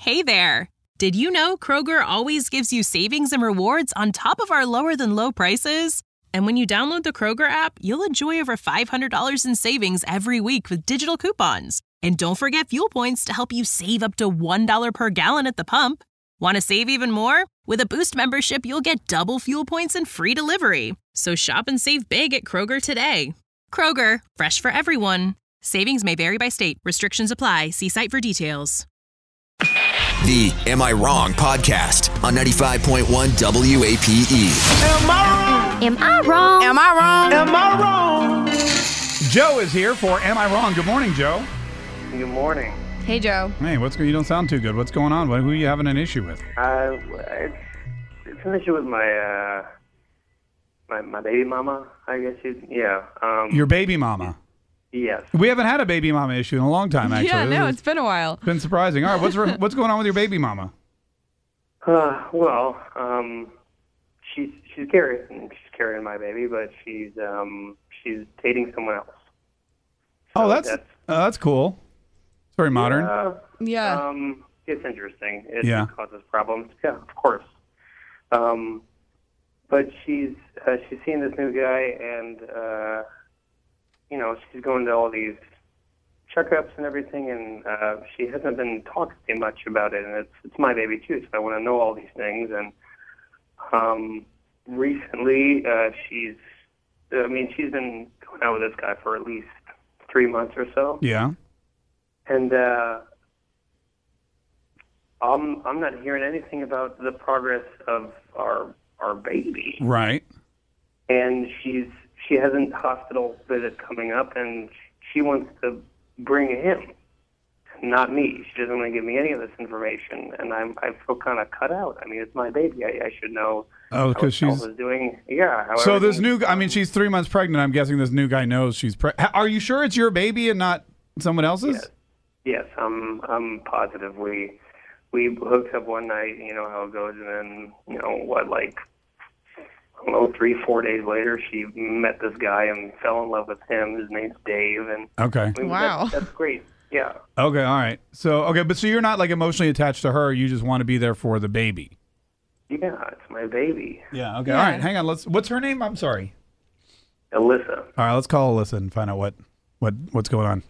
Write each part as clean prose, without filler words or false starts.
Hey there! Did you know Kroger always gives you savings and rewards on top of our lower-than-low prices? And when you download the Kroger app, you'll enjoy over $500 in savings every week with digital coupons. And don't forget fuel points to help you save up to $1 per gallon at the pump. Want to save even more? With a Boost membership, you'll get double fuel points and free delivery. So shop and save big at Kroger today. Kroger, fresh for everyone. Savings may vary by state. Restrictions apply. See site for details. The Am I Wrong podcast on 95.1 WAPE. Am I wrong? Am I wrong? Am I wrong? Am I wrong? Joe is here for Am I Wrong? Good morning, Joe. Good morning. Hey, Joe. Hey, you don't sound too good. What's going on? Who are you having an issue with? It's an issue with my baby mama, I guess Your baby mama? Yes. We haven't had a baby mama issue in a long time, actually. Yeah, no, it's been a while. It's been surprising. All right, what's going on with your baby mama? She's carrying my baby, but she's dating someone else. So that's cool. It's very modern. Yeah. It's interesting. It causes problems. Yeah, of course. But she's seeing this new guy, and she's going to all these checkups and everything, and she hasn't been talking too much about it. And it's my baby too, so I want to know all these things. And recently, she's been going out with this guy for at least 3 months or so. Yeah. And I'm not hearing anything about the progress of our baby. Right. And she has a hospital visit coming up, and she wants to bring him, not me. She doesn't want to give me any of this information, and I feel kind of cut out. I mean, it's my baby. I should know. Oh, because she's doing. Yeah. So this new guy. I mean, she's 3 months pregnant. I'm guessing this new guy knows she's pregnant. Are you sure it's your baby and not someone else's? Yes, I'm positive. We hooked up one night. You know how it goes, and then 3-4 days later, she met this guy and fell in love with him. His name's Dave, and okay, wow, that's great. Yeah. Okay, all right. So but you're not like emotionally attached to her. You just want to be there for the baby. Yeah, it's my baby. Yeah. Okay. Yeah. All right. Hang on. What's her name? I'm sorry. Alyssa. All right. Let's call Alyssa and find out what's going on.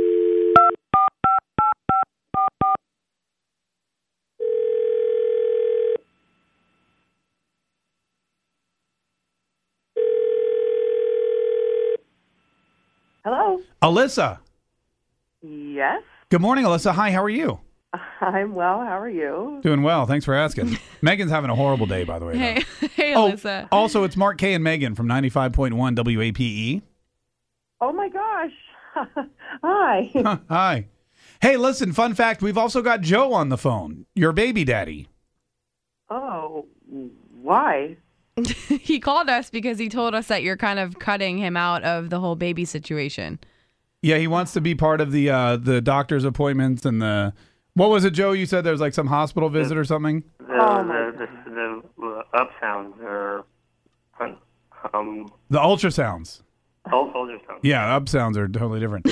Hello. Alyssa. Yes. Good morning, Alyssa. Hi. How are you? I'm well. How are you? Doing well. Thanks for asking. Megan's having a horrible day, by the way. Hey, Alyssa. Also, it's Mark K and Megan from 95.1 WAPE. Oh, my gosh. Hi. Hi. Hey, listen, fun fact. We've also got Joe on the phone, your baby daddy. Oh, why? He called us because he told us that you're kind of cutting him out of the whole baby situation. Yeah, he wants to be part of the doctor's appointments and the... What was it, Joe? You said there's like some hospital visit or something? The up sounds or the ultrasounds. Ultrasounds. Yeah, up sounds are totally different.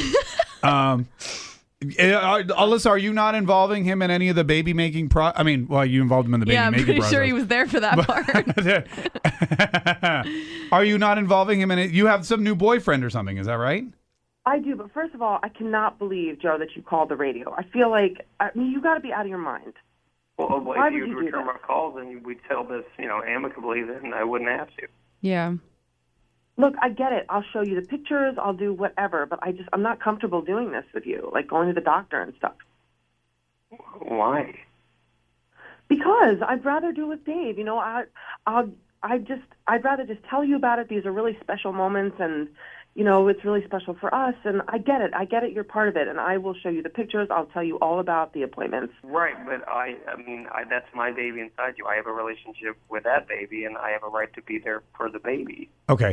Alyssa, are you not involving him in any of the baby making you involved him in the baby making process. Yeah, I'm pretty sure he was there for that part. Are you not involving him in it? You have some new boyfriend or something, is that right? I do, but first of all, I cannot believe, Joe, that you called the radio. I feel like, you got to be out of your mind. Well, why if would you you do return that? my calls and we'd settle this, amicably, then I wouldn't have to. Yeah. Look, I get it. I'll show you the pictures. I'll do whatever, but I'm not comfortable doing this with you, like going to the doctor and stuff. Why? Because I'd rather do it with Dave. I'd rather just tell you about it. These are really special moments, and it's really special for us. And I get it. You're part of it, and I will show you the pictures. I'll tell you all about the appointments. Right, but I that's my baby inside you. I have a relationship with that baby, and I have a right to be there for the baby. Okay.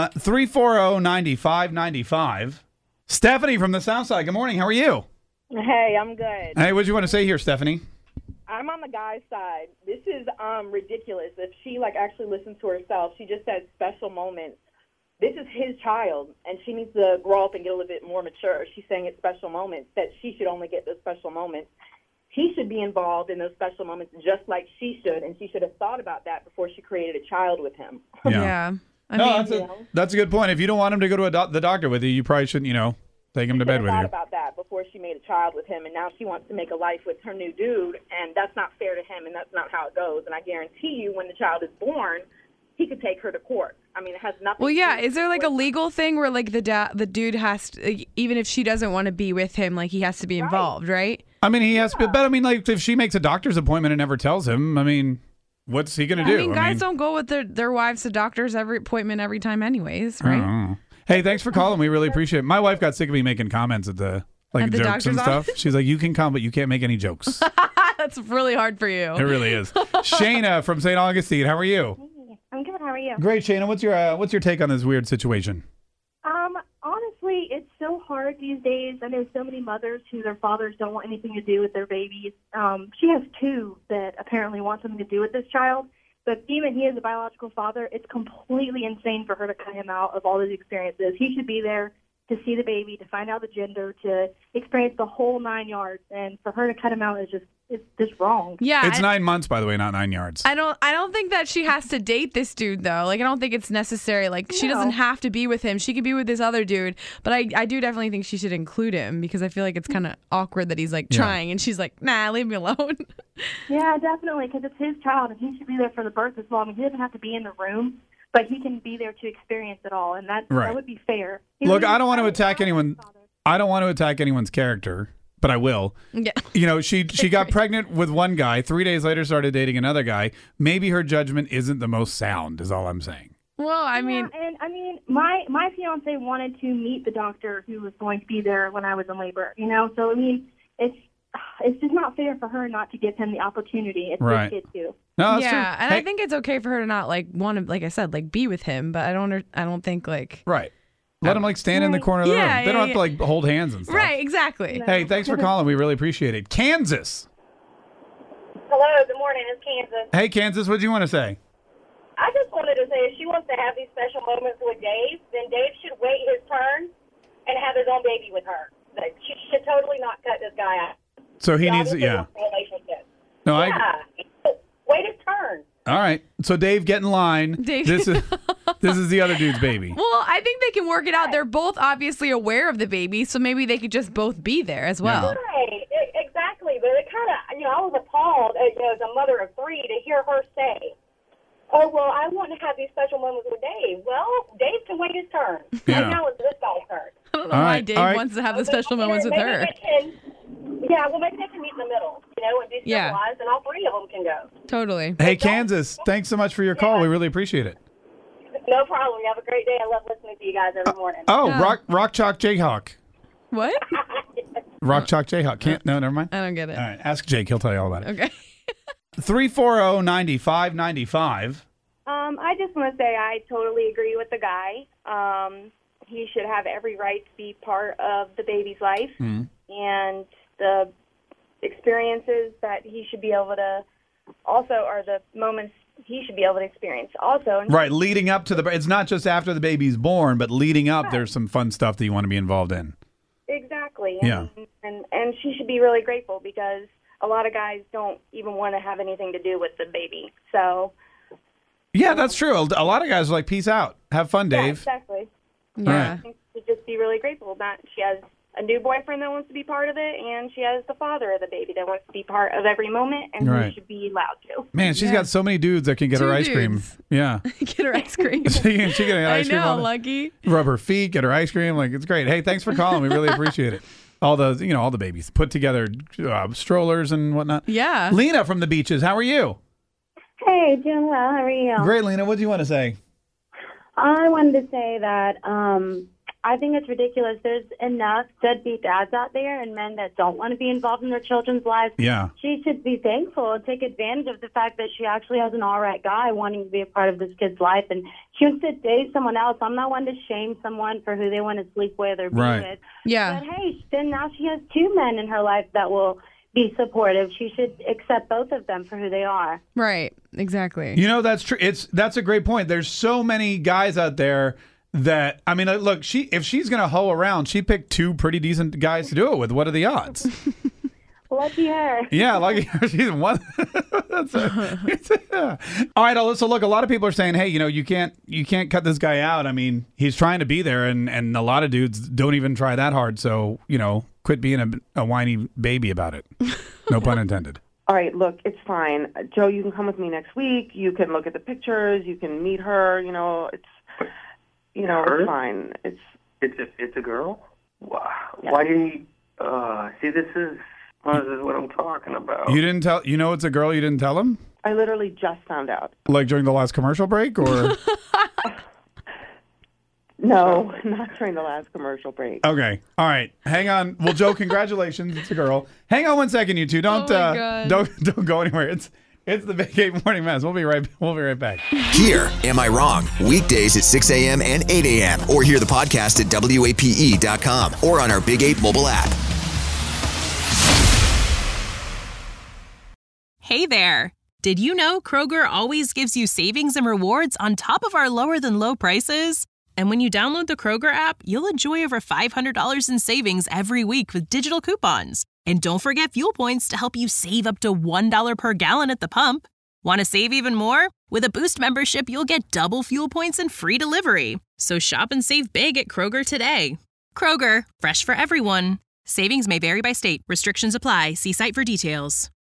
340-9595. Stephanie from the South Side. Good morning. How are you? Hey, I'm good. Hey, what do you want to say here, Stephanie? I'm on the guy's side. This is ridiculous. If she actually listens to herself, she just said special moments. This is his child, and she needs to grow up and get a little bit more mature. She's saying it's special moments, that she should only get the special moments. he should be involved in those special moments just like she should, and she should have thought about that before she created a child with him. Yeah. That's a good point. If you don't want him to go to the doctor with you, you probably shouldn't, take him to bed with thought you. about that before she made a child with him, and now she wants to make a life with her new dude, and that's not fair to him, and that's not how it goes. And I guarantee you, when the child is born, he could take her to court. I mean, it has nothing. Well, to yeah. do Is there like a with legal thing where like the dude has to, even if she doesn't want to be with him, like he has to be involved, right? I mean, he has to, but I mean, like if she makes a doctor's appointment and never tells him, I mean, what's he going to do? I mean, guys don't go with their wives to doctors every appointment every time anyways, right? Oh. Hey, thanks for calling. We really appreciate it. My wife got sick of me making comments at the At the jokes doctor's and stuff. office? She's like, you can come, but you can't make any jokes. That's really hard for you. It really is. Shayna from St. Augustine, how are you? I'm good. How are you? Great, Shayna. What's your take on this weird situation? Honestly, it's so hard these days. I know so many mothers who their fathers don't want anything to do with their babies. She has two that apparently want something to do with this child. But even he is a biological father, it's completely insane for her to cut him out of all these experiences. He should be there to see the baby, to find out the gender, to experience the whole 9 yards. And for her to cut him out is just wrong. Yeah. It's 9 months, by the way, not 9 yards. I don't think that she has to date this dude though. Like I don't think it's necessary. Like she doesn't have to be with him. She could be with this other dude. But I do definitely think she should include him because I feel like it's kind of awkward that he's like trying and she's like, nah, leave me alone. Yeah, definitely, because it's his child and he should be there for the birth as well. I mean, he doesn't have to be in the room, but he can be there to experience it all, and that would be fair. Look, I don't want to attack anyone. I don't want to attack anyone's character, but I will. Yeah. She got pregnant with one guy. 3 days later, started dating another guy. Maybe her judgment isn't the most sound, is all I'm saying. Well, I mean, my fiance wanted to meet the doctor who was going to be there when I was in labor. So I mean, it's just not fair for her not to give him the opportunity. It's right. his kid too. No, that's true. and I think it's okay for her to not like want to, like I said, like be with him. But I don't think like right. Let him like stand in the corner of the room. They don't have to like hold hands and stuff. Right, exactly. Hey, thanks for calling. We really appreciate it. Kansas. Hello, good morning. It's Kansas. Hey, Kansas, what do you want to say? I just wanted to say if she wants to have these special moments with Dave, then Dave should wait his turn and have his own baby with her. Like, she should totally not cut this guy out. So he needs, relationship. No, wait his turn. All right. So Dave, get in line. Dave. This is the other dude's baby. Well, I think they can work it out. They're both obviously aware of the baby, so maybe they could just both be there as well. Right, exactly. But it kind of, I was appalled as a mother of three to hear her say, oh, well, I want to have these special moments with Dave. Well, Dave can wait his turn. Yeah. Right now it's this guy's turn. I don't know why Dave wants to have the special moments with her. Maybe they can meet in the middle, and be civilized, and all three of them can go. Totally. Hey, Kansas, thanks so much for your call. We really appreciate it. No problem. You have a great day. I love listening to you guys every morning. Rock Chalk Jayhawk. What? Rock Chalk Jayhawk. Can't. No, never mind. I don't get it. All right, ask Jake. He'll tell you all about it. Okay. 340-9595. I just want to say I totally agree with the guy. He should have every right to be part of the baby's life, and the experiences that he should be able to also are the moments he should be able to experience also. Right, leading up to it's not just after the baby's born, but leading up, there's some fun stuff that you want to be involved in. Exactly. Yeah. And she should be really grateful because a lot of guys don't even want to have anything to do with the baby. So. Yeah, that's true. A lot of guys are like, peace out. Have fun, Dave. Yeah, exactly. Yeah. I think she should just be really grateful that she has a new boyfriend that wants to be part of it, and she has the father of the baby that wants to be part of every moment, and he should be allowed to. Man, she's got so many dudes that can get her ice cream. Yeah. Get her ice cream. she can get ice cream. I know, Lucky. Rub her feet, get her ice cream. Like, it's great. Hey, thanks for calling. We really appreciate it. All the babies put together, strollers and whatnot. Yeah. Lena from the beaches. How are you? Hey, doing well. How are you? Great, Lena. What do you want to say? I wanted to say that I think it's ridiculous. There's enough deadbeat dads out there and men that don't want to be involved in their children's lives. Yeah. She should be thankful and take advantage of the fact that she actually has an all right guy wanting to be a part of this kid's life. And she wants to date someone else. I'm not one to shame someone for who they want to sleep with or be with. Yeah. But, hey, then now she has two men in her life that will be supportive. She should accept both of them for who they are. Right. Exactly. That's true. That's a great point. There's so many guys out there that, I mean, look, if she's going to hoe around, she picked two pretty decent guys to do it with. What are the odds? Lucky her. Yeah, lucky her. She's one. That's a, all right, Alyssa. Look, a lot of people are saying, "Hey, you can't cut this guy out." I mean, he's trying to be there, and a lot of dudes don't even try that hard. So quit being a whiny baby about it. No pun intended. All right, look, it's fine. Joe, you can come with me next week. You can look at the pictures. You can meet her. It's fine. It's a girl. Wow. Yeah. Why didn't you? See, this is what I'm talking about. You didn't tell. It's a girl. You didn't tell him. I literally just found out. Like during the last commercial break, or? No, not during the last commercial break. Okay. All right. Hang on. Well, Joe, congratulations. It's a girl. Hang on 1 second, you two. Don't go anywhere. It's the Big 8 Morning Mess. We'll be right back. Hear Am I Wrong? Weekdays at 6 a.m. and 8 a.m. Or hear the podcast at WAPE.com or on our Big 8 mobile app. Hey there. Did you know Kroger always gives you savings and rewards on top of our lower than low prices? And when you download the Kroger app, you'll enjoy over $500 in savings every week with digital coupons. And don't forget fuel points to help you save up to $1 per gallon at the pump. Want to save even more? With a Boost membership, you'll get double fuel points and free delivery. So shop and save big at Kroger today. Kroger, fresh for everyone. Savings may vary by state. Restrictions apply. See site for details.